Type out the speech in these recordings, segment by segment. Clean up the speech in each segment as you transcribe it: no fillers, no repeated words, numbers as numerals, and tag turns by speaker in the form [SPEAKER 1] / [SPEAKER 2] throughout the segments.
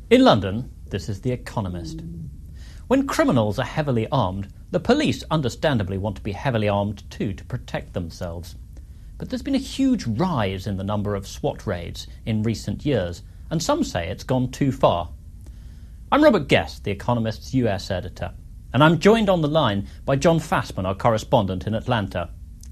[SPEAKER 1] In London, this is The Economist. When criminals are heavily armed, the police understandably want to be heavily armed too to protect themselves. But there's been a huge rise in the number of SWAT raids in recent years, and some say it's gone too far. I'm Robert Guest, The Economist's US editor, and I'm joined on the line by John Fassman, our correspondent in Atlanta.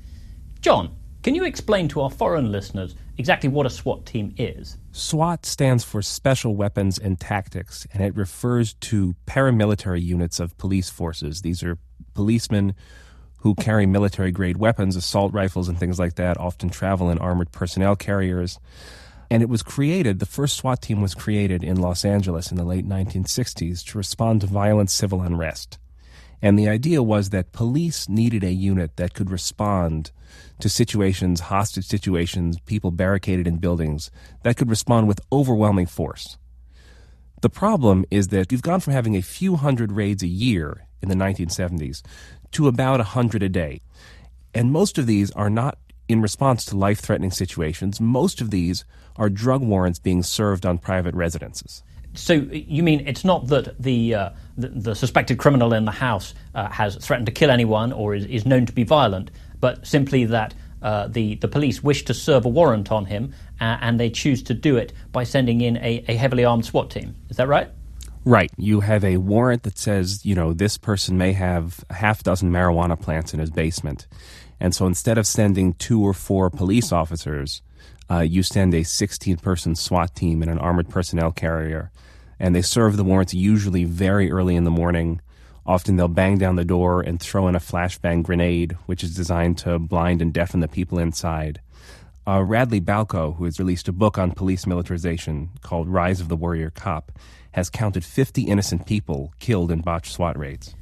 [SPEAKER 1] John, can you explain to our foreign listeners exactly what a SWAT team is?
[SPEAKER 2] SWAT stands for Special Weapons and Tactics, and it refers to paramilitary units of police forces. These are policemen who carry military-grade weapons, assault rifles and things like that, often travel in armored personnel carriers. And it was created, the first SWAT team was created in Los Angeles in the late 1960s to respond to violent civil unrest. And the idea was that police needed a unit that could respond to situations, hostage situations, people barricaded in buildings, that could respond with overwhelming force. The problem is that you've gone from having a few hundred raids a year in the 1970s to about 100 a day. And most of these are not in response to life-threatening situations. Most of these are drug warrants being served on private residences.
[SPEAKER 1] So you mean it's not that the suspected criminal in the house has threatened to kill anyone or is known to be violent, but simply that the police wish to serve a warrant on him and they choose to do it by sending in a heavily armed SWAT team. Is that right?
[SPEAKER 2] Right. You have a warrant that says, this person may have a half dozen marijuana plants in his basement. And so instead of sending 2 or 4 police officers, you send a 16-person SWAT team in an armored personnel carrier, and they serve the warrants usually very early in the morning. Often they'll bang down the door and throw in a flashbang grenade, which is designed to blind and deafen the people inside. Radley Balko, who has released a book on police militarization called Rise of the Warrior Cop, has counted 50 innocent people killed in botched SWAT raids.